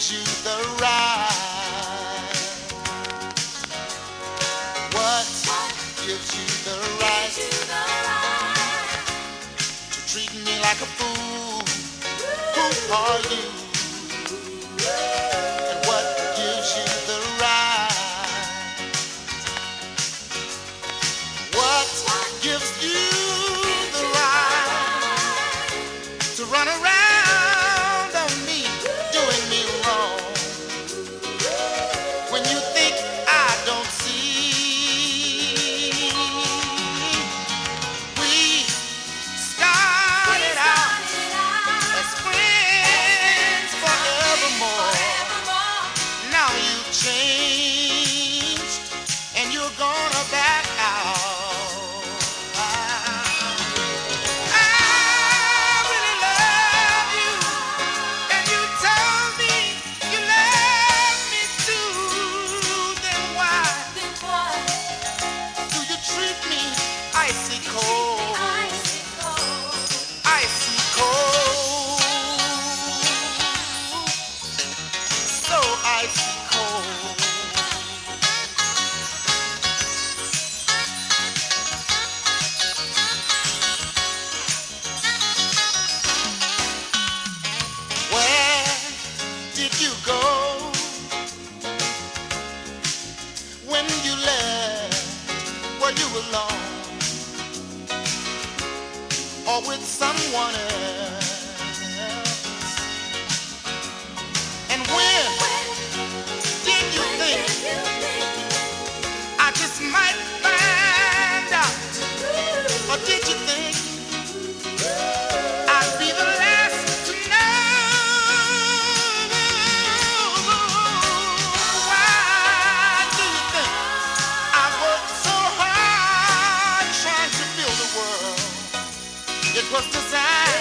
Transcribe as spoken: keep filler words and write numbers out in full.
gives you the right? What gives you the right to treat me like a fool? Who are you? And what gives you the right? What gives you the right to run around on me, doing me wrong, when you think I don't see? We started out as friends forevermore. Now you've changed and you're gonna back out. I really love you, and you told me you love me too. Then why do you treat me icy cold? Icy cold. So icy cold. Where did you go when you left? Were you alone or with someone else? And when did you think I just might find out? Or did you think I'd be the last to know? Why do you think I worked so hard trying to build a world? It was designed